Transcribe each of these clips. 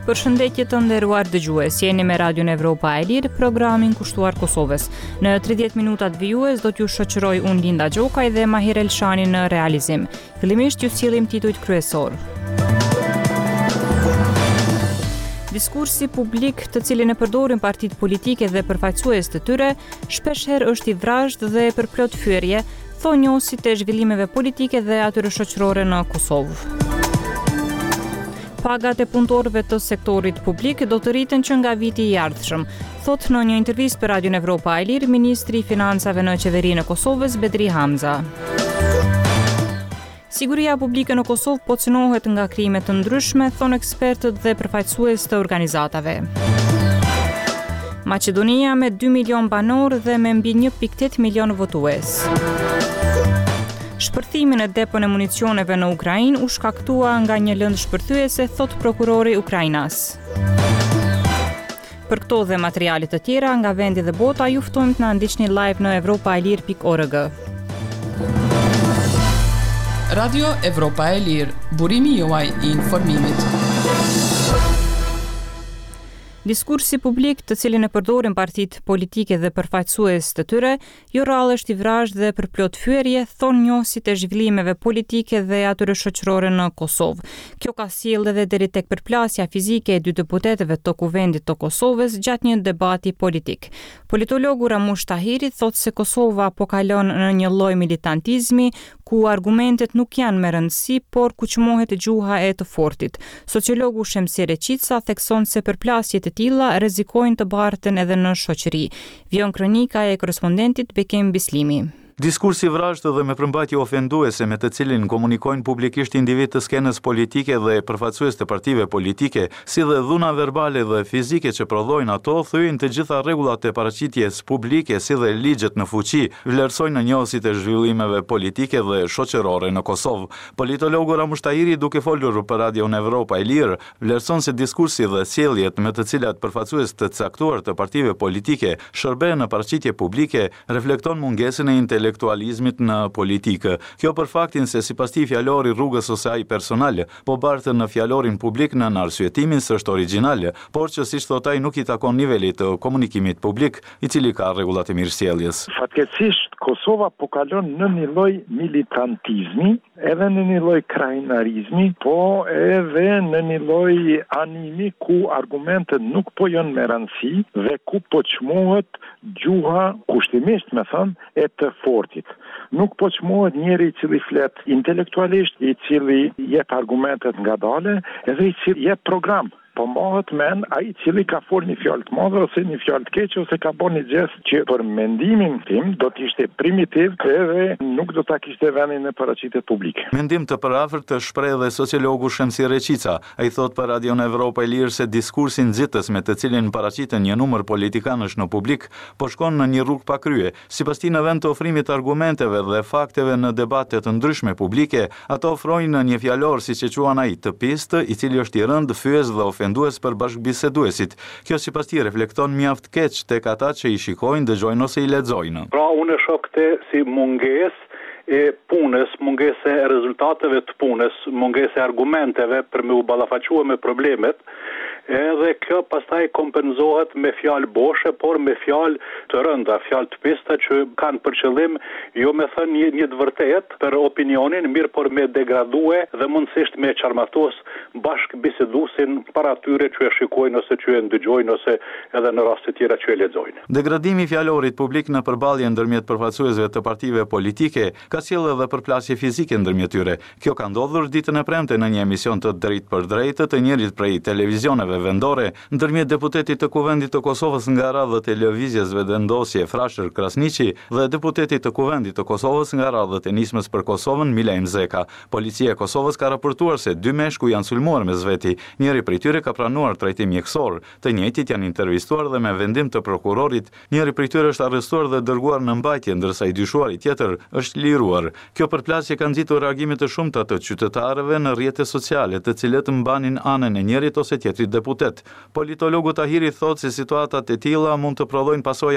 Përshëndetje të nderuar dëgjues, jeni me Radion Evropa e Lirë, programin kushtuar Kosovës. Në 30 minutat vijues do t'ju shoqëroj unë Linda Gjokaj dhe Mahir Elshani në realizim. Fillimisht ju sjellim titujt kryesor. Diskursi publik të cilin e përdorin partitë politike dhe përfaqësues të tyre, shpeshherë është i vrazhd dhe përplot fyerje, thonë njohësit e zhvillimeve politike dhe atyre shoqërore në Kosovë. Pagat e punëtorëve të sektorit publik do të rriten që nga viti i ardhshëm, thot në një intervistë për Radion Evropa e Lirë ministri i financave në qeverinë e Kosovës Bedri Hamza. Siguria publike në Kosovë po cënohet nga krime të ndryshme, thonë ekspertët dhe përfaqësues të organizatave. Maqedonia me 2 milion banor dhe me mbi 1.8 milion votues. Shpërthimin e depën e municioneve në Ukrainë u shkaktua nga një lëndë shpërthyese, thot prokurori Ukrainas. Për këto dhe materialet të tjera nga vendi dhe bota, ju ftojmë të na ndiqni live në evropaelir.org. Radio Evropa e Lirë, burimi juaj i informimit. Diskursi publik të cilin e përdorin partitë politike dhe përfaqësues të tyre, jo rrallë është i vrazhd dhe përplot fyerje, thonë njohësit e zhvillimeve politike dhe atyre shoqërore në Kosovë. Kjo ka sjellë edhe deri tek përplasja fizike e 2 deputetëve të Kuvendit të Kosovës gjatë një debati politik. Politologu Ramush Tahiri thotë se Kosova po kalon në një lloj militantizmi ku argumentet nuk janë me rëndësi, por ku çmohet gjuha e të fortit. Sociologu Shemsi Reqica thekson se përplasjet e tilla rrezikojnë të bartën edhe në shoqëri. Vjon kronika e korrespondentit Bekem Bislimi. Diskursi vrazhd dhe me përmbajtje ofenduese me të cilin komunikojnë publikisht individ të skenës politike dhe përfaqësues të partive politike, si dhe dhuna verbale dhe fizike që prodhojnë ato, thyejnë të gjitha rregullat e paraqitjes publike si dhe ligjet në fuqi, vlerësojnë njohësit e zhvillimeve politike dhe shoqërore në Kosovë. Politologu Ramush Tahiri, duke folur për Radion Evropa e Lirë, vlerëson se diskursi dhe sjelljet me të cilat përfaqësues të caktuar të partive politike shërben në paraqitje publike reflekton mungesën e intelektualizmit në politikë. Kjo për faktin se sipas tij fjalori rrugës ose ai personal, po bartën në fjalorin publik në arsyetimin se është origjinal, por që siç thot ai nuk i takon nivelit të komunikimit publik, i cili ka rregullat e mirësjelljes. Fatkeqësisht Kosova po kalon në një lloj militantizmi, edhe në një lloj krajinarizmi, po edhe në një lloj animi ku argumentet nuk po janë me rëndësi dhe ku po çmohet gjuha kushtimisht me thënë e të fortit. Nuk po çmohet njëri i cili flet intelektualisht, i cili jep argumentet ngadale, edhe i cili jep program. Po mbahet men ai i cili ka folë një fjalë të madhe ose një fjalë të keqe ose ka bërë një gjest që për mendimin tim do të ishte primitiv edhe nuk do ta kishte vendin në paraqitjet publike. Mendim të përafërt të shpreh dhe sociologu Shemsi Reqica. Ai thot për Radion Evropa e Lirë se diskursi nxitës me të cilin paraqiten një numër politikanësh në publik po shkon në një rrugë pa krye. Sipas tij, në vend të ofrimit të argumenteve dhe fakteve në debate të ndryshme publike, ato ofrojnë një fjalor siç e quan ai të pistë, i cili është i rënd, fyes dhe ofendues për bashkëbiseduesit. Kjo sipas tij reflekton mjaft keq tek ata që i shikojnë, dëgjojnë ose i lexojnë. Pra unë e shoh këtë si mungesë e punës, mungesë e rezultateve të punës, mungesë e argumenteve për me u ballafaque me problemet. Edhe kjo pastaj kompenzohet me fjalë boshe, por me fjalë të rënda, fjalë të pista që kanë për qëllim jo me thënë një të vërtetë për opinionin, mirë por me degradue dhe mundësisht me qarmatos bashkë biseduesin para atyre që e shikojnë ose që e ndëgjojnë ose edhe në raste tjera që e lexojnë. Degradimi i fjalorit publik në përballje ndërmjet përfaqësuesve të partive politike ka sjellë edhe përplasje fizike ndërmjet tyre. Kjo ka ndodhur ditën e premte në një emision të drejtë për drejtë të njërit prej televizioneve vendore, ndërmjet deputetit të Kuvendit të Kosovës nga radhët e lëvizjes vendosje Frashër Krasniqi dhe deputetit të Kuvendit të Kosovës nga radhët e nismës për Kosovën Milajm Zeka. Policia e Kosovës ka raportuar se 2 meshkuj janë sulmuar me zveti. Njëri prej tyre ka pranuar trajtim mjekësor. Të njëjtit janë intervistuar dhe me vendim të prokurorit, njëri prej tyre është arrestuar dhe dërguar në mbajtje, ndërsa i dyshuari tjetër është liruar. Kjo përplasje ka nxitur reagime të shumta të qytetarëve në rrjetet sociale, të cilët mbanin anën e njërit ose tjetrit deputet. Politologu Tahiri thotë se situatat e tilla mund të prodhojnë pasoja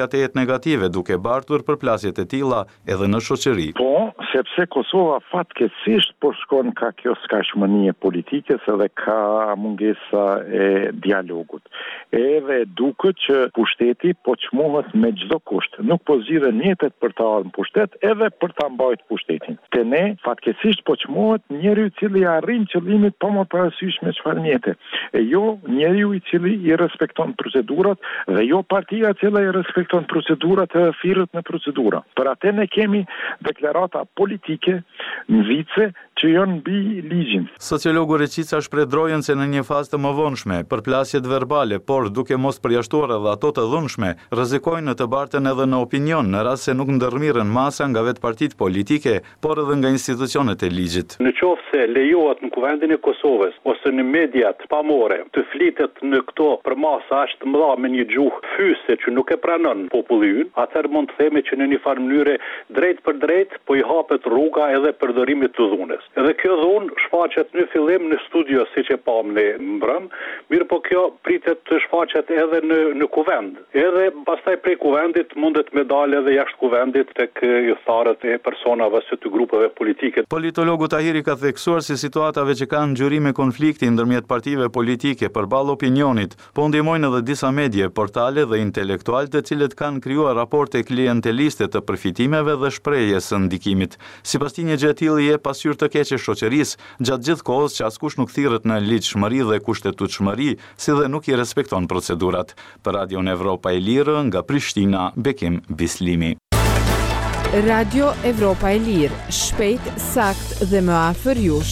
ka të jetë negative, duke bartur përplasjet e tilla edhe në shoqëri. Po, sepse Kosova fatkeqësisht po shkon ka kjo skajshmënie politike edhe ka mungesa e dialogut. Edhe duket që pushteti po çmohet me çdo kusht. Nuk po zgjidhen mjetet për ta ardhur në pushtet, edhe për ta mbajtur pushtetin. Te ne fatkeqësisht po çmohet njeriu i cili arrin qëllimit pa më parasysh me çfarë mjete. E jo njeriu i cili i respekton procedurat dhe jo partia e cila i respekton procedurat e thirrët në procedura. Për atë ne kemi deklarata politike nxitse që janë mbi ligjin. Sociologu Reqica shpredrojën se në një fazë të mëvonshme, përplasjet verbale, por duke mos përjashtuar edhe ato të dhunshme, rrezikojnë të barten edhe në opinion, në rast se nuk ndërmirën masa nga vetë partitë politike, por edhe nga institucionet e ligjit. Në qoftë se lejohet në kuvendin e Kosovës ose në mediat pamore të flitet në këto për masa aq të mëdha me një gjuhë fyse që nuk e pranon popullimin, atëherë mund të themi që në një farë mënyrë drejt për drejt po i hapet rruga edhe përdorimit të dhunës. Edhe kjo dhunë shfaqet në fillim në studio siç e pam në mbrëm, mirë po kjo pritet të shfaqet edhe në kuvend. Edhe pastaj prej kuvendit mundet me dalë edhe jashtë kuvendit tek tharët e personave së të grupeve politike. Politologu Tahiri ka theksuar se situatave që kanë ngjyrime konflikti ndërmjet partive politike përballë opinionit, po ndihmojnë edhe disa medie, portale dhe intelektual të cilët kanë krijuar raporte klienteliste të përfitimeve dhe shprehjes së ndikimit. Sipas tij një gjë e tillë je pasqyrë të keqe shoqërisë gjatë gjithë kohës që askush nuk thirret në ligjshmëri dhe kushtetutshmëri, si dhe nuk i respekton procedurat. Për Radion Evropa e Lirë nga Prishtina, Bekim Bislimi. Radio Evropa e Lirë, shpejt, sakt dhe më afër jush.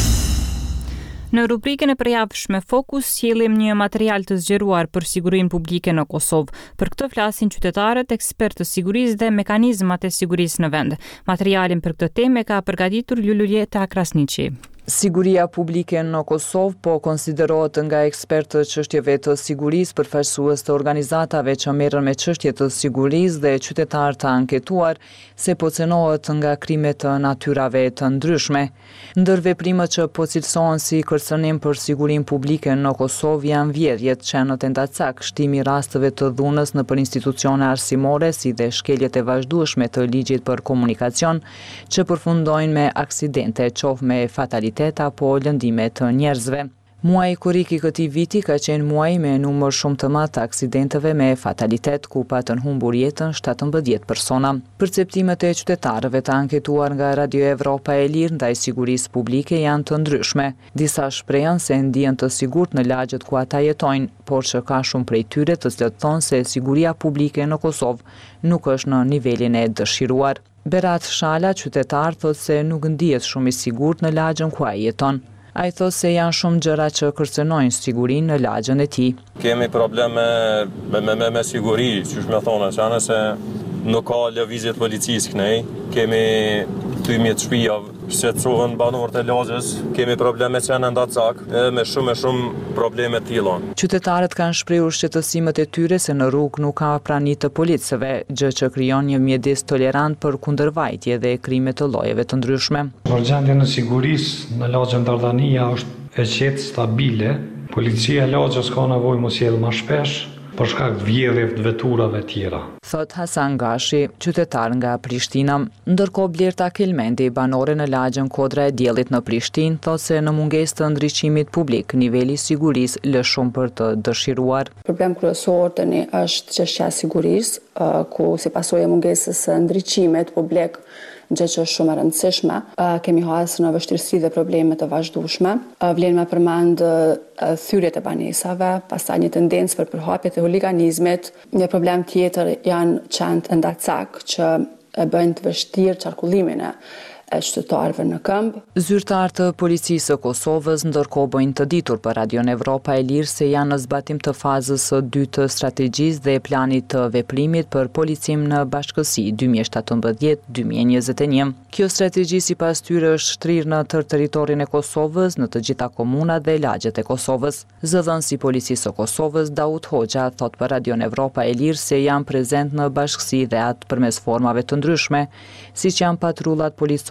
Në rubrikën e përjavshme Fokus sjellim një material të zgjeruar për sigurinë publike në Kosovë. Për këtë flasin qytetarët, ekspertë të sigurisë dhe mekanizmat e sigurisë në vend. Materialin për këtë temë ka përgatitur Lululjeta Krasniqi. Siguria publike në Kosovë po konsiderohet nga ekspertët çështjeve të sigurisë, përfaqësues të organizatave që merren me çështje të sigurisë dhe qytetarë të anketuar se po cënohet nga krime të natyrave të ndryshme. Ndër veprimet që po cilësohen si kërcënim për sigurinë publike në Kosovë janë vjedhjet, çënët e ndacak, shtimi rasteve të dhunës nëpër institucione arsimore, si dhe shkeljet e vazhdueshme të ligjit për komunikacion, që përfundojnë me aksidente, qoftë me fatalitet apo lëndime të njerëzve. Muaji korrik i këtij viti ka qenë muaji me numër shumë të madh të aksidenteve me fatalitet, ku patën humbur jetën 17 persona. Perceptimet e qytetarëve të anketuar nga Radio Evropa e Lirë ndaj sigurisë publike janë të ndryshme. Disa shprehen se ndihen të sigurt në lagjet ku ata jetojnë, por që ka shumë prej tyre të cilët thonë se siguria publike në Kosovë nuk është në nivelin e dëshiruar. Berat Shala, qytetar, thotë se nuk ndihet shumë i sigurt në lagjen ku ai jeton. Ai thotë se janë shumë gjëra që kërcënojnë sigurinë në lagjen e tij. Kemi probleme me siguri, çu më thonë, çana se nuk ka lëvizje të policisë kënej. Kemi 12 shtëpia shqetësohen banorët e lagjes, kemi probleme që janë ndacak, me shumë probleme të tilla. Qytetarët kanë shprehur shqetësimet e tyre se në rrugë nuk ka prani të policëve, gjë që krijon një mjedis tolerant për kundërvajtje dhe krime të llojeve të ndryshme. Gjendja në sigurisë në lagjen Dardania është e qetë, stabile. Policia e lagjes ka nevojë mos sjell më shpesh për shkak të vjedhjeve të veturave tjera. Thot Hasan Gashi, qytetar nga Prishtina. Ndërkohë Blerta Kelmendi, banore në lagjen Kodra e Diellit në Prishtinë, thot se në mungesë të ndriçimit publik, niveli i sigurisë lë shumë për të dëshiruar. Problem kryesor tani është çështja e sigurisë, ku si pasojë e mungesës së ndriçimit publik, gjë që është shumë e rëndësishme. Kemi hasur në vështirësi dhe probleme të vazhdueshme. Vlen me përmend thyrjet e banesave, pastaj një tendencë për përhapje të huliganizmit. Një problem tjetër janë qenë të ndacak që e bëjnë të vështirë qarkullimin e qytetarëve në këmbë. Zyrtar të policisë së Kosovës ndërkohë bëjnë të ditur për Radion Evropa e Lirë se janë në zbatim të fazës së 2 të strategjisë dhe planit të veprimit për policim në bashkësi 2017-2021. Kjo strategji sipas tyre është shtrirë në tërë territorin e Kosovës, në të gjitha komunat dhe lagjet e Kosovës. Zëdhënësi i policisë së Kosovës Daud Hoxha thot për Radion Evropa e Lirë se janë prezent në bashkësi dhe atë përmes formave të ndryshme, siç janë patrullat policore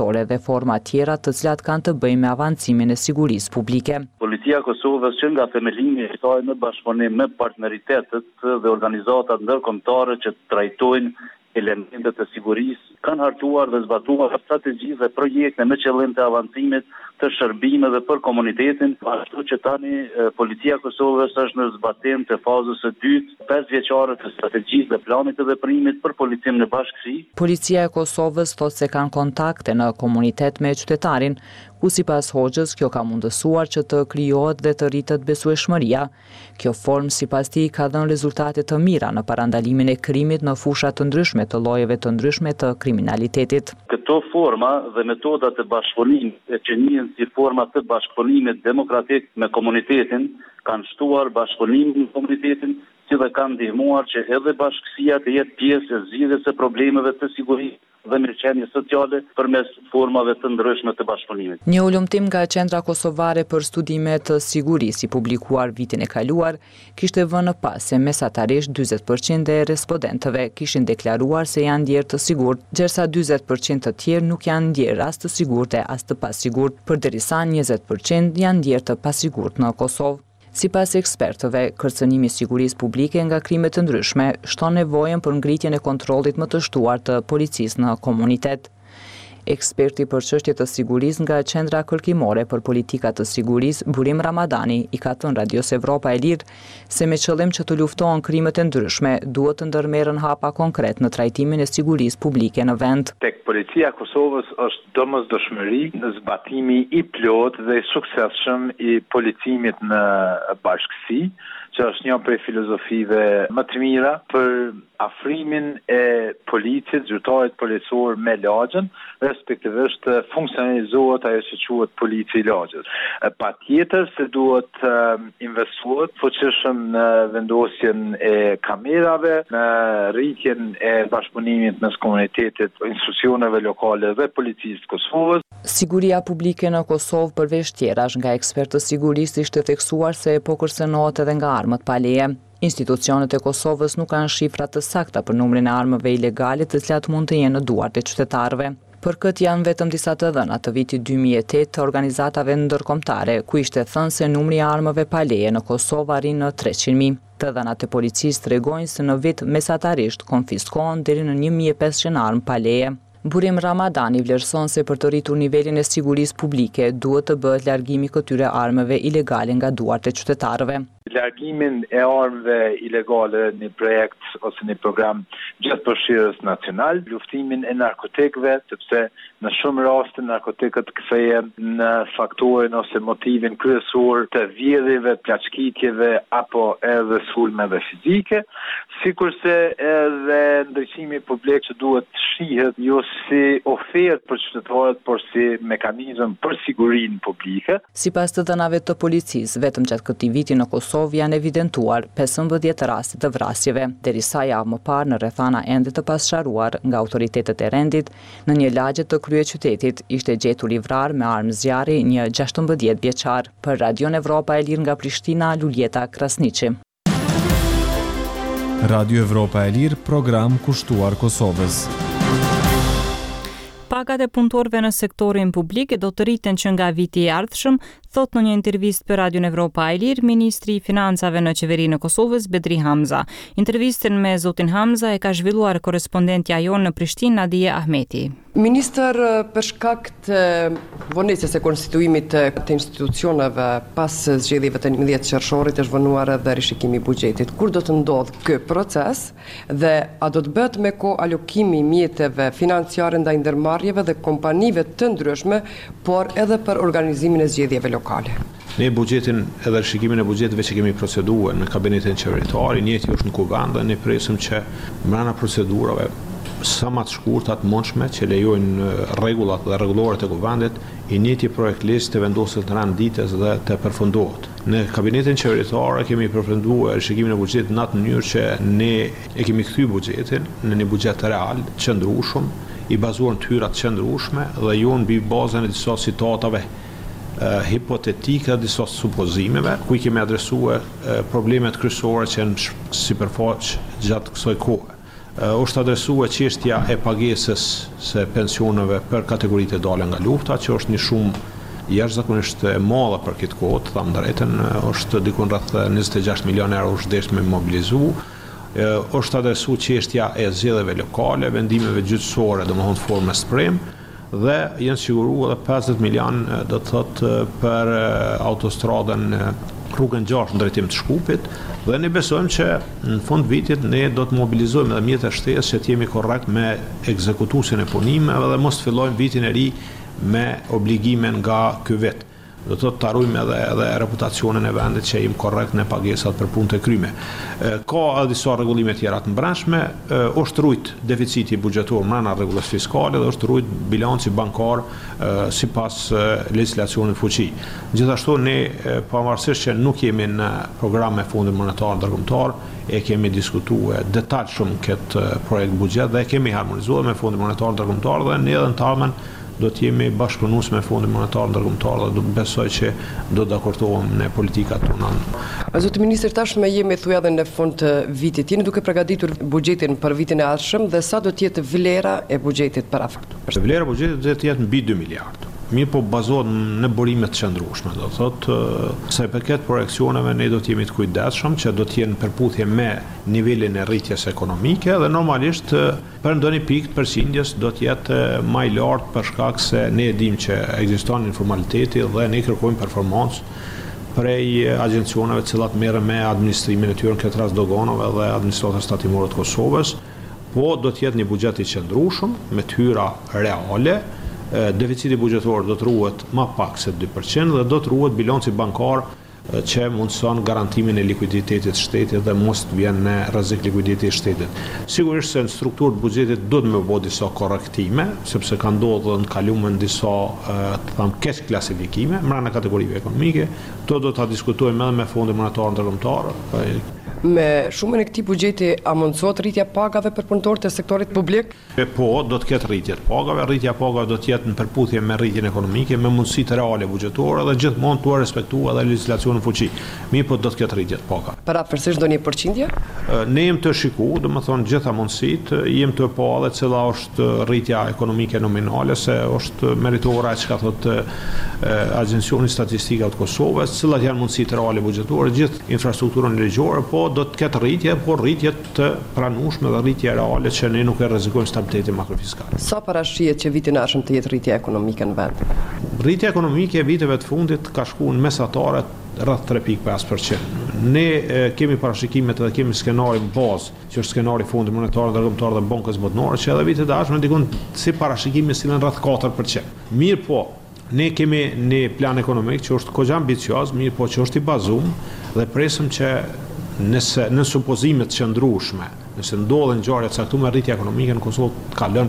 kryesore dhe forma tjera të cilat kanë të bëjnë me avancimin e sigurisë publike. Policia e Kosovës që nga themelimi e saj në bashkëpunim me partneritetet dhe organizatat ndërkombëtare që trajtojnë elementet e sigurisë, kanë hartuar dhe zbatuar strategji dhe projekte me qëllim të avancimit të shërbimeve për komunitetin, ashtu që tani Policia e Kosovës është në zbatim të fazës së dytë, 5 vjeçare të strategjisë dhe planit të veprimit për policinë në bashkësi. Policia e Kosovës thotë se kanë kontakte në komunitet me qytetarin, ku sipas Hoxhës kjo ka mundësuar që të krijohet dhe të rritet besueshmëria. Kjo formë sipas tij ka dhënë rezultate të mira në parandalimin e krimit në fusha të ndryshme të llojeve të ndryshme të kriminalitetit. Këto forma dhe metodat e bashkëpunimit që njihen si forma të bashkëpunimit demokratik me komunitetin kanë shtuar bashkëpunimin në komunitetin, si dhe kanë ndihmuar që edhe bashkësia të jetë pjesë e zgjidhjes së problemeve të sigurisë dhe mirëqenie sociale përmes formave të ndryshme të bashkëpunimit. Një ulëmtim nga Qendra Kosovare për Studime të Sigurisë i publikuar vitin e kaluar kishte vënë pas se mesatarisht 40% e respondentëve kishin deklaruar se janë ndjerë të sigurt, ndërsa 40% të tjerë nuk janë ndjerë as të sigurt e as të pasigurt, përderisa 20% janë ndjerë të pasigurt në Kosovë. Sipas ekspertëve, kërcënimi i sigurisë publike nga krime të ndryshme shton nevojën për ngritjen e kontrollit më të shtuar të policisë në komunitet. Eksperti për çështje të sigurisë nga Qendra Kërkimore për Politika të Sigurisë, Burim Ramadani, i ka thënë Radios Evropa e Lirë se me qëllim që të luftohen krimet e ndryshme, duhet të ndërmerren hapa konkret në trajtimin e sigurisë publike në vend. Tek Policia e Kosovës është domosdoshmëri në zbatimi i plotë dhe i suksesshëm i policimit në bashkësi, që është një prej filozofive më të mira për afrimin e policit, zyrtarit policor me lagjën, respektivisht funksionalizohet ajo që quhet polici i lagjës. Patjetër se duhet investohet fuqishëm në vendosjen e kamerave, në rritjen e bashkëpunimit mes komunitetit, institucioneve lokale dhe policisë të Kosovës. Siguria publike në Kosovë përveç tjerash nga ekspertë sigurisë ishte theksuar se po kërcënohet edhe nga armët pa leje. Institucionet e Kosovës nuk kanë shifra të sakta për numrin e armëve ilegale të cilat mund të jenë në duart e qytetarëve. Për këtë janë vetëm disa të dhëna të vitit 2008 të organizatave ndërkombëtare, ku ishte thënë se numri i armëve pa leje në Kosovë arrin në 300.000. Të dhënat e policisë tregojnë se në vit mesatarisht konfiskohen deri në 1.500 armë pa leje. Burim Ramadani vlerëson se për të rritur nivelin e sigurisë publike duhet të bëhet largimi këtyre armëve ilegale nga duart e qytetarëve. Largimin e armëve ilegale në projekt ose në program gjithëpërfshirës nacional, luftimin e narkotikëve, sepse në shumë raste narkotikët kthehen në faktorin ose motivin kryesor të vjedhjeve, plaçkitjeve apo edhe sulmeve fizike, sikurse edhe ndriçimi publik që duhet të shihet jo si ofertë për qytetarët, por si mekanizëm për sigurinë publike. Sipas të dhënave të policisë, vetëm gjatë këtij viti në Kosovë janë evidentuar 15 raste të vrasjeve, derisa javë më parë në rrethana ende të pasqaruar nga autoritetet e rendit, në një lagje të kryeqytetit ishte gjetur i vrarë me armë zjarri një 16 vjeçar. Për Radion Evropa e Lirë nga Prishtina, Luljeta Krasniqi. Radio Evropa e Lirë, program kushtuar Kosovës. Pagat e punëtorëve në sektorin publik do të rriten që nga viti i ardhshëm, thot në një intervistë për Radion Evropa e Lirë Ministri i Financave në Qeverinë e Kosovës, Bedri Hamza. Intervistën me zotin Hamza e ka zhvilluar korrespondentja jonë në Prishtinë, Nadije Ahmeti. Ministër, për shkak të vonesës e konstituimit të institucioneve pas zgjedhjeve të 11 qershorit është vënuar edhe rishikimi i buxhetit. Kur do të ndodhë ky proces dhe a do të bëhet me kohë alokimi i mjeteve financiare ndaj ndërmarrjeve dhe kompanive të ndryshme, por edhe për organizimin e zgjedhjeve lokale? Ne buxhetin edhe rishikimin e buxheteve që kemi proceduar në kabinetin qeveritar, i njëjti është në kuvend dhe ne presim që brenda procedurave sa më të shkurta të mundshme që lejojnë rregullat dhe rregulloret e kuvendit, i njëjti projekt ligj të vendoset në rand ditës dhe të përfundohet. Në kabinetin qeveritar kemi përfunduar rishikimin e buxhetit në atë mënyrë që ne e kemi kthyer buxhetin në një buxhet real, të qëndrueshëm, i bazuar në tyra të qëndrueshme dhe jo mbi bazën e disa citatave hipotetike, disa supozimeve, ku i kemi adresuar problemet kryesore që janë sipërfaqe gjatë kësaj kohe. është adresuar çështja e pagesës së pensioneve për kategoritë e dalë nga lufta, që është një shumë jashtëzakonisht e madhe për këtë kohë, të them drejtën, është diku rreth 26 milionë euro është deshme mobilizu. Është adresuar çështja e zgjedhjeve lokale, vendimeve gjyqësore, domethënë formë sprem, dhe janë siguruar edhe 50 milionë, do të thotë, për autostradën rrugën 6 në drejtim të Shkupit, dhe ne besojmë që në fund vitit ne do të mobilizojmë edhe mjetet e shtesë që të jemi korrekt me ekzekutuesin e punimeve dhe mos të fillojmë vitin e ri me obligime nga ky vit. Do të thotë të harrojmë edhe reputacionin e vendit që jemi korrekt në pagesat për punët e kryme. Ka edhe disa rregullime tjera të mbrëmshme, është rrit deficiti buxhetor brenda rregullës fiskale dhe është rrit bilanci bankar sipas legjislacionit fuqi. Gjithashtu ne pavarësisht që nuk jemi në program me Fondin Monetar Ndërkombëtar, e kemi diskutuar detajshëm këtë projekt buxhet dhe e kemi harmonizuar me Fondin Monetar Ndërkombëtar dhe ne edhe në tarmen do të jemi bashkëpunues me Fondin Monetar Ndërkombëtar dhe do besoj që do të dakortohemi në politikat tona. Zoti ministër, tashmë jemi thuaj edhe në fund të vitit. Jeni duke përgatitur buxhetin për vitin e ardhshëm dhe sa do të jetë vlera e buxhetit parafaktuar? Vlera e buxhetit do të jetë mbi 2 miliardë. Mirë po bazohet në burime të qëndrueshme, do thotë, sa i përket projekcioneve ne do të jemi të kujdesshëm që do të jenë përputhje me nivelin e rritjes ekonomike dhe normalisht për ndonjë pikë të përqindjes do të jetë më i lartë për shkak se ne e dimë që ekziston informaliteti dhe ne kërkojmë performancë prej agjencioneve të cilat merren me administrimin e tyre, në këtë rast doganave dhe administratës tatimore të Kosovës, po do të jetë një buxhet i qëndrueshëm me të hyra reale. Deficiti buxhetor do të ruhet më pak se 2% dhe do të ruhet bilanci bankar që mundson garantimin e likuiditetit të shtetit dhe mos të vjen në rrezik likuiditeti i shtetit. Sigurisht se në strukturë të buxhetit do të më bëjë disa korrektime, sepse ka ndodhur në kalumen disa të them keq klasifikime brenda kategorive ekonomike. To do ta diskutojmë edhe me Fondin Monetar Ndërkombëtar. Me shumën e këtij buxheti a mundsohet rritja e pagave për punëtorët e sektorit publik? Po, do të ketë rritje të pagave. Rritja e pagave do të jetë në përputhje me rritjen ekonomike, me mundësitë reale buxhetore dhe gjithmonë tu respektuar edhe legjislacionin fuqi. Mirë, po do të ketë rritje të pagave. Parafersisht ndonjë përqindje? Ne jemi të shikuar, domethënë gjitha mundësitë, jemi të pa edhe cila është rritja ekonomike nominale, se është meritore çka thotë Agjencioni Statistikave të Kosovës, cilat janë mundësitë reale buxhetore, gjithë infrastrukturën ligjore, po do të ketë rritje, por rritje të pranueshme dhe rritje reale që ne nuk e rrezikojmë stabilitetin makrofiskal. Sa parashihet që vitin e ardhshëm të jetë rritja ekonomike në vend? Rritja ekonomike e viteve të fundit ka shkuar mesatare rreth 3.5%. Ne kemi parashikimet dhe kemi skenarin bazë, që është skenari Fondit Monetar Ndërkombëtar dhe Bankës Botërore, që edhe vitet e ardhshme dikon si parashikime sillen rreth 4%. Mirë po, ne kemi një plan ekonomik që është kogja ambicioz, mirë po që është i bazuar dhe presim që nëse në supozimet qëndrueshme, nëse ndodhen ngjarje të caktuara rritja ekonomike në Kosovë ka lënë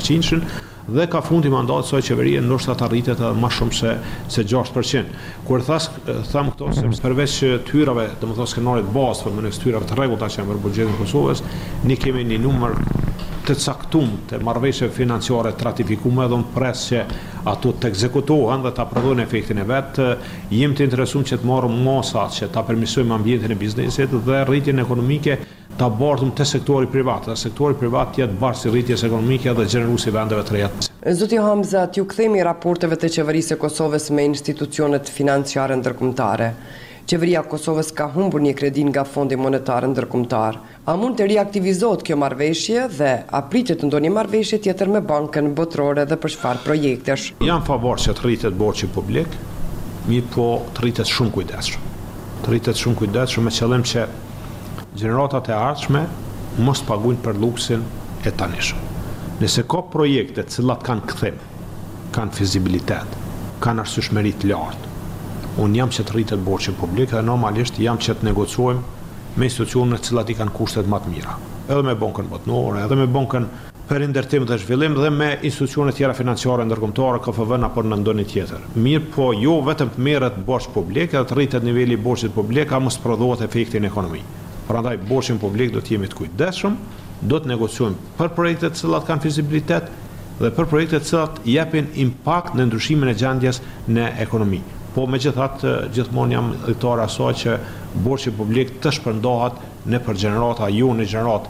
5% dhe ka fundi mandatit së qeverisë ndoshta të arritet edhe më shumë se 6%. Kur tham këto sepse përveç tyrave, domethënë skenarit bazë për mënyrë tyrave të rregullta që janë për buxhetin e Kosovës, ne kemi një numër të caktuar të marrëveshjeve financiare të ratifikuara dhe në pres që ato të ekzekutohen dhe të aprovojnë efektin e vet. Jemi të interesuar që të marrim masa që ta permisojmë ambientin e biznesit dhe rritjen ekonomike ta bardhëm te sektori privat. Sektori privat jetë barsi rritjes ekonomike dhe gjeneruesi vendeve të reja. Zoti Hamza, ju kthemi raporteve të qeverisë së Kosovës me institucionet financiare ndërkombëtare. Qeveria e Kosovës ka humbur një kredi nga Fondi Monetar Ndërkombëtar. A mund të riaktivizohet kjo marrëveshje dhe a pritet ndonjë marrëveshje tjetër me Bankën Botërore dhe për çfarë projektesh? Jam favor që të rritet borxhi publik, mirë po të rritet shumë kujdesshëm. Të rritet shumë kujdesshëm me qëllim që gjeneratat e ardhshme mos paguajnë për luksin e tanishëm. Nëse ka projekte të cilat kanë kthim, kanë fizibilitet, kanë arsyeshmëri të lartë, unë jam që të rritet borxhi publik dhe normalisht jam që të negociojmë me institucionet të cilat i kanë kushtet më të mira. Edhe me Bankën Botërore, edhe me Bankën për Ndërtim dhe Zhvillim dhe me institucionet tjera financiare ndërkombëtare, KFV apo në ndonjë tjetër. Mirë po jo vetëm të merret borxh publik, edhe të rritet niveli i borxhit publik, a mos prodhohet efekti në ekonomi. Prandaj borxhin publik do të jemi të kujdesshëm, do të negociojmë për projekte të cilat kanë fizibilitet dhe për projekte të cilat japin impakt në ndryshimin e gjendjes në ekonomi. Po megjithatë gjithmonë jam idhtar asaj që borxhi publik të shpërndahet në për gjenerata, jo në gjenerat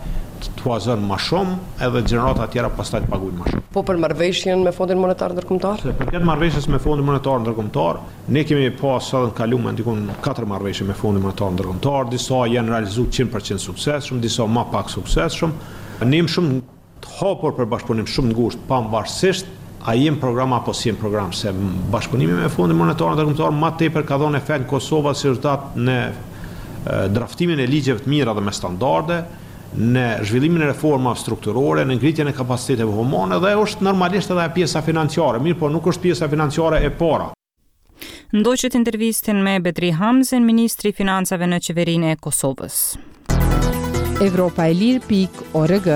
t'ua zënë më shumë edhe gjenerata tjera pastaj të paguajnë më shumë. Po për marrëveshjen me Fondin Monetar Ndërkombëtar? Se për këtë marrëveshjes me Fondin Monetar Ndërkombëtar, ne kemi pas edhe në kaluar ndikon 4 marrëveshje me Fondin Monetar Ndërkombëtar, disa janë realizuar 100% suksesshëm, disa më pak suksesshëm. Ne jemi shumë të hapur për bashkëpunim shumë të ngushtë, pavarësisht a jem program apo si jem program, se bashkëpunimi me Fondin Monetar Ndërkombëtar më tepër ka dhënë efekt në Kosovë si rezultat në draftimin e ligjeve të mira dhe me standarde, në zhvillimin e reformave strukturore, në ngritjen e kapacitetit humane dhe është normalisht edhe pjesa financiare, mirë po nuk është pjesa financiare e para. Ndoqët intervistin me Betri Hamzin, ministri i financave në qeverinë e Kosovës. Evropaelir.org.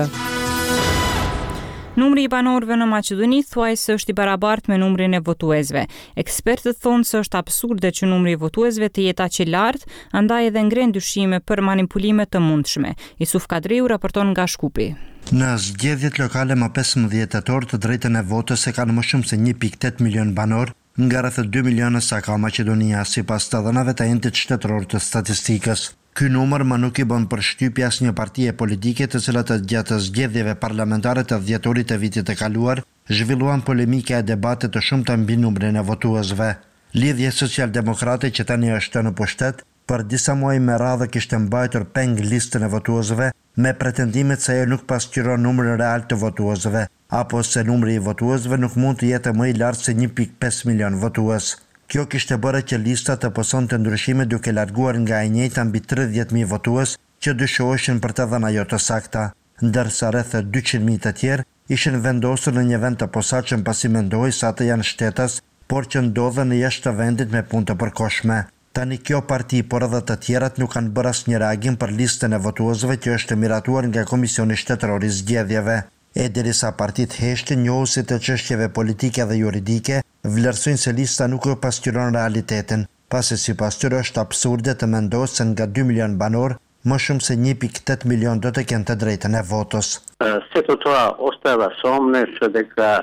Numri i banorëve në Maqedoni thuajse është i barabartë me numrin e votuesve. Ekspertët thonë se është absurde që numri i votuesve të jetë aq i lartë, andaj edhe ngren dyshime për manipulime të mundshme. Yusuf Kadriu raporton nga Shkupi. Në zgjedhjet lokale më 15 tetor të drejtën e votës e kanë më shumë se 1.8 milion banor, nga rreth 2 milionë sa ka Maqedonia, sipas të dhënave të entit shtetëror të statistikës. Ky numër më nuk i bën përshtypje asnjë partie politike të cilat gjatë zgjedhjeve parlamentare të dhjetorit të vitit të kaluar zhvilluan polemike e debate të shumta mbi numrin e votuesve. Lidhja Social-Demokrate që tani është në pushtet, për disa muaj me radhë kishte mbajtur peng listën e votuesve me pretendimet se ajo nuk pasqyron numrin real të votuesve, apo se numri i votuesve nuk mund të jetë më i lartë se 1.5 milion votues. Kjo kishte bërë që lista të posonte ndryshime duke larguar nga e njëjta mbi 30.000 votues që dyshoheshin për të dhënë ajo të sakta, ndërsa rreth 200.000 të tjerë ishin vendosur në një vend të posaçëm pasi mendohej se ata janë shtetas, por që ndodhen në jashtë të vendit me punë të përkohshme. Tani kjo parti, por edhe të tjerat nuk kanë bërë asnjë reagim për listën e votuesve që është miratuar nga Komisioni Shtetëror i Zgjedhjeve. E derisa partit heshtë, njohësit të çështjeve politike dhe juridike, vlerësojnë se lista nuk e pasqyron realitetin, pasi sipas tyre është absurde të mendohet se nga 2 milion banor, më shumë se 1.8 milion do të kenë të drejtën e votës. Sve to ostajala somne što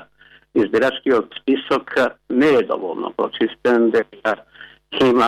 iz biračkog spisoka ne je dovoljno pročisten, ima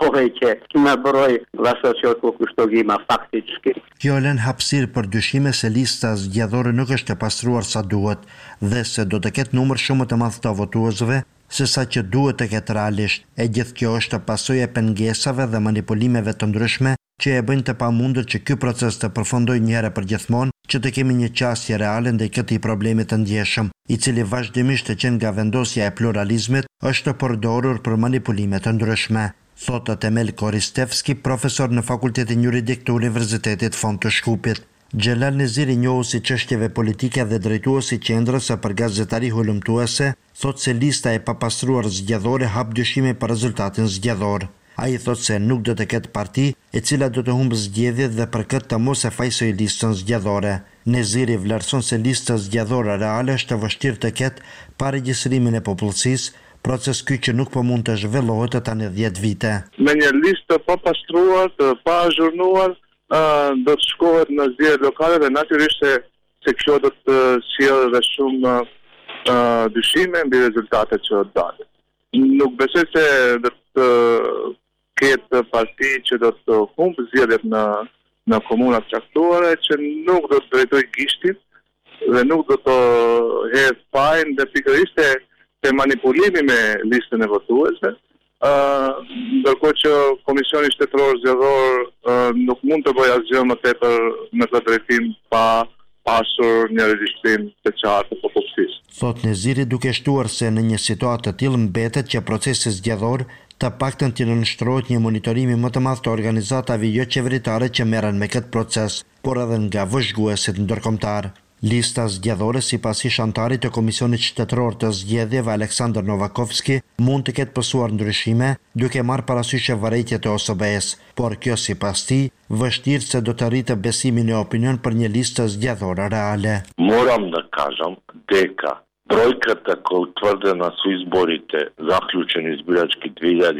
ima broj glasačev koliko što ga ima faktički. Kjo lën hapësirë për dyshime se lista zgjedhore nuk është e pastruar sa duhet dhe se do të ketë numër shumë të madh të votuesve se sa që duhet të ketë realisht. E gjithë kjo është pasojë e pengesave dhe manipulimeve të ndryshme që e bëjnë të pamundur që ky proces të përfundojë një herë përgjithmonë, që të kemi një qasje reale ndaj këtij problemi të ndjeshëm, i cili vazhdimisht të qenë nga vendosja e pluralizmit është përdorur për manipulime të ndryshme, thotë Temel Koristevski, profesor në Fakultetin Juridik të Universitetit Fond të Shkupit. Xhelal Neziri, njohuesi çështjeve politike dhe drejtuesi qendrës së për gazetari hulumtuese, thotë se lista e papastruar zgjedhore hap dyshime për rezultatin zgjedhor. Ai thotë se nuk do të ketë parti e cila do të humbë zgjedhjet dhe për këtë të mos e fajsojë listën zgjedhore. Neziri vlerëson se lista zgjedhore reale është vështirë të ketë pa regjistrimin e popullsisë, proces ky që nuk po mund të zhvillohet tani 10 vite. Me një listë të papastruar, të pa azhurnuar, do të shkohet në zgjedhje lokale dhe natyrisht se kjo do të sjellë edhe shumë dyshime mbi rezultatet që dalin. Nuk besoj se do të ketë parti që do të humbë zgjedhjet në komunat caktuara që nuk do të drejtojë gishtin dhe nuk do të hedhë fajin dhe pikërisht te manipulimi me listën e votuesve, ndërkohë që Komisioni Shtetëror Zgjedhor nuk mund të bëjë asgjë më tepër në këtë drejtim pa pasur një regjistrim të qartë të popullsisë. Thot Neziri, duke shtuar se në një situatë të tillë mbetet që procesi zgjedhor të paktën të nënshtrohet një monitorimi më të madh të organizatave jo qeveritare që merren me këtë proces, por edhe nga vëzhguesit ndërkombëtar. Lista zgjedhore sipas ish antarit të Komisionit Shtetëror të Zgjedhjeve Aleksandr Novakovski mund të ketë pësuar ndryshime duke marrë parasysh vërejtjet e OSBE-s, por kjo sipas tij vështirë se do të rritë besimin e opinion për një listë zgjedhore reale. Moram da kažem дека brojkата koja je utvrđena su izborite zaključeni zbirački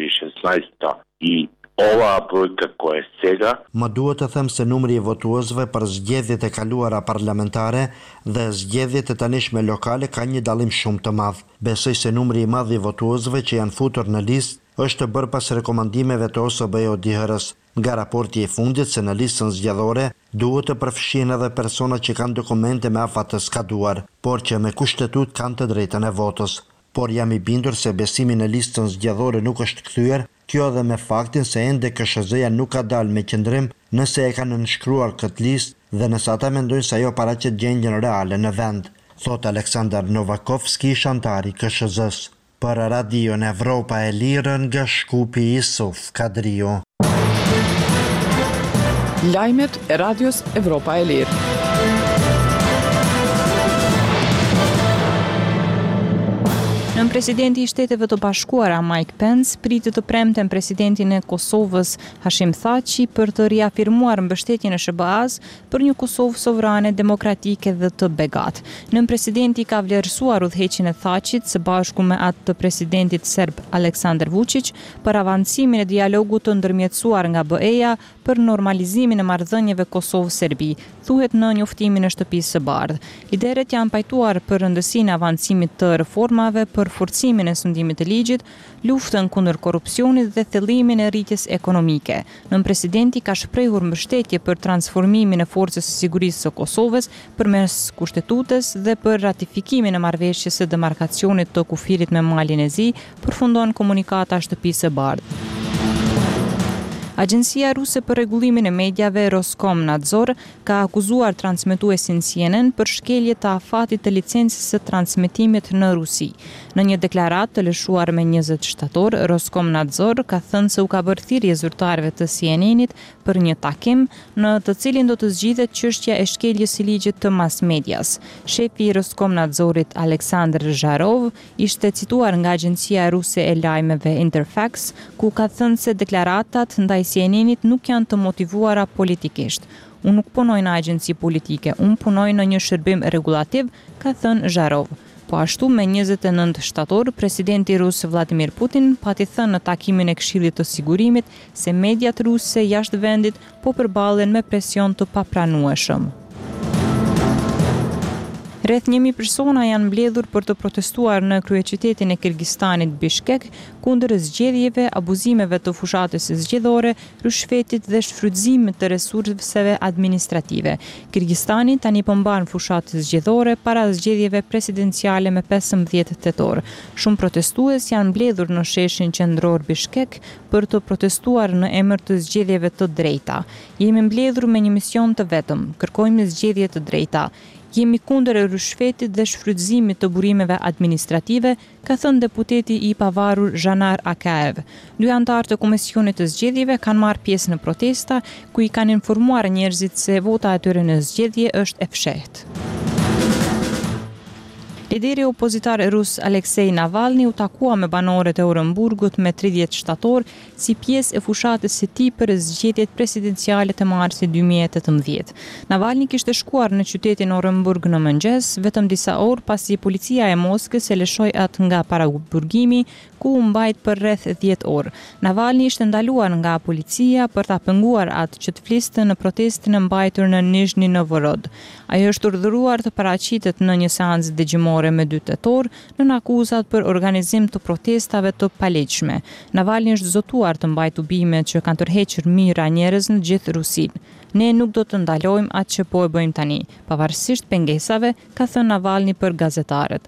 2016 i ova brojka koja je сега. Më duhet të them se numri i votuesve për zgjedhjet e kaluara parlamentare dhe zgjedhjet e tanishme lokale ka një dallim shumë të madh. Besoj se numri i madh i votuesve që janë futur në listë është bërë pas rekomandimeve të OSBE-ODIHR-s. Nga raporti i fundit se në listën zgjedhore duhet të përfshihen edhe persona që kanë dokumente me afat të skaduar, por që me kushtetut kanë të drejtën e votës. Por jam i bindur se besimi në listën zgjedhore nuk është kthyer, kjo edhe me faktin se ende KSZ-ja nuk ka dalë me qëndrim nëse e kanë nënshkruar këtë listë dhe nëse ata mendojnë se ajo paraqet gjendjen reale në vend, thot Aleksandar Novakovski, shantari KSZ-s. Për Radion Evropa e Lirë nga Shkupi Isuf Kadrio. Lajmet e Radios Evropa e Lirë. Nën presidenti i Shteteve të Bashkuara Mike Pence pritet të premten presidentin e Kosovës Hashim Thaçi për të riafirmuar mbështetjen e SBA-s për një Kosovë sovrane, demokratike dhe të begat. Nën presidenti ka vlerësuar udhëheqjen e Thaçit së bashku me atë të presidentit serb Aleksandar Vučić për avancimin e dialogut të ndërmjetësuar nga BE-ja për normalizimin e marrëdhënieve Kosovë-Serbi, thuhet në njoftimin e Shtëpisë së Bardhë. Liderët janë pajtuar për rëndësinë e avancimit të reformave për forcimin e sundimit të ligjit, luftën kundër korrupsionit dhe thellimin e rritjes ekonomike. Nën presidenti ka shprehur mbështetje për transformimin e forcës së sigurisë së Kosovës përmes kushtetutës dhe për ratifikimin e marrëveshjes së demarkacionit të kufirit me Malin e Zi, përfundon komunikata e Shtëpisë së Bardhë. Agjencia ruse për rregullimin e mediave Roskomnadzor ka akuzuar transmetuesin CNN për shkelje të afatit të licencës së transmetimit në Rusi. Në një deklaratë të lëshuar me 20 shtator, Roskomnadzor ka thënë se u ka bërë thirrje zyrtarëve të CNN-it për një takim në të cilin do të zgjidhet çështja e shkeljes së ligjit të mass medias. Shefi i Roskomnadzorit Aleksandr Zharov ishte cituar nga agjencia ruse e lajmeve Interfax, ku ka thënë se deklaratat ndaj CNN-it nuk janë të motivuara politikisht. Unë nuk punoj në agjenci politike, unë punoj në një shërbim regulativ, ka thënë Zharov. Po ashtu, me 29 shtator, presidenti rus Vladimir Putin pati thënë në takimin e Këshillit të Sigurimit se mediat ruse jashtë vendit po përballen me presion të papranueshëm. Rreth 1000 persona janë mbledhur për të protestuar në kryeqytetin e Kirgistanit Bishkek kundër zgjedhjeve, abuzimeve të fushatës zgjedhore, rrushfetit dhe shfrytëzimit të resurseve administrative. Kirgistani tani po mban fushatë zgjedhore para zgjedhjeve presidenciale me 15 tetor. Shumë protestues janë mbledhur në sheshin qendror Bishkek për të protestuar në emër të zgjedhjeve të drejta. Jemi mbledhur me një mision të vetëm, kërkojmë zgjedhje të drejta. Jemi kundër rrushfetit dhe shfrytëzimit të burimeve administrative, ka thënë deputeti i pavarur Zhanar Akaev. 2 anëtarë të Komisionit të Zgjedhjeve kanë marrë pjesë në protesta, ku i kanë informuar njerëzit se vota e tyre në zgjedhje është e fshehtë. Lideri opozitar rus Aleksej Navalny u takua me banorët e Orëmburgut me 30 shtator si pjesë e fushatës së tij për zgjedhjet presidenciale të marsit 2018. Navalny kishte shkuar në qytetin Orëmburg në mëngjes, vetëm disa orë pasi policia e Moskës e lëshoi atë nga paraburgimi, ku u mbajt për rreth 10 orë. Navalny ishte ndaluar nga policia për ta penguar atë që të fliste në protestin e mbajtur në Nizhny Novgorod. Ai është urdhëruar të paraqitet në një seancë dëgjimore me 2 tetor në akuzat për organizim të protestave të paleqshme. Navalny është zotuar të mbajë tubimet që kanë tërhequr mijëra njerëz në gjithë Rusinë. Ne nuk do të ndalojmë atë që po e bëjmë tani, pavarësisht pengesave, ka thënë Navalny për gazetarët.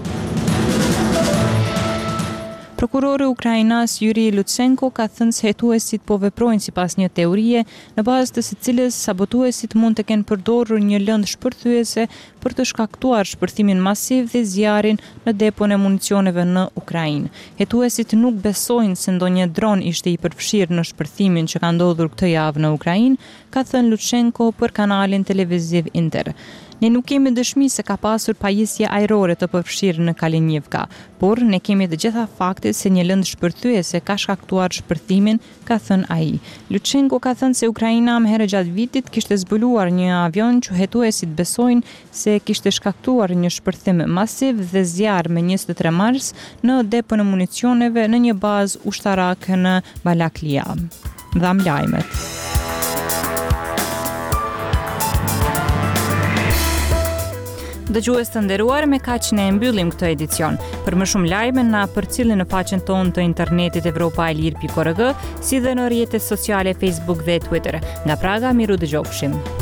Prokurori ukrainas Yuri Lutsenko ka thënë se hetuesit po veprojnë sipas një teorie në bazë të së cilës sabotuesit mund të kenë përdorur një lëndë shpërthyese për të shkaktuar shpërthimin masiv dhe zjarrin në depon e municioneve në Ukrainë. Hetuesit nuk besojnë se ndonjë dron ishte i përfshirë në shpërthimin që ka ndodhur këtë javë në Ukrainë, ka thënë Lutsenko për kanalin televiziv Inter. Ne nuk kemi dëshmi se ka pasur pajisje ajrore të përfshirë në Kalinivka, por ne kemi të gjitha faktet se një lëndë shpërthyese ka shkaktuar shpërthimin, ka thënë ai. Lutsenko ka thënë se Ukraina më herë gjatë vitit kishte zbuluar një avion që hetuesit besojnë se kishte shkaktuar një shpërthim masiv dhe zjarr me 23 mars në depon e municioneve në një bazë ushtarake në Balaklia. Dham lajmet. Dëgjues të nderuar, me kaq ne mbyllim këtë edicion. Për më shumë lajme na përcillni në faqen tonë të internetit evropaelir.org, si dhe në rrjetet sociale Facebook dhe Twitter. Nga Praga, miru dëgjofshim.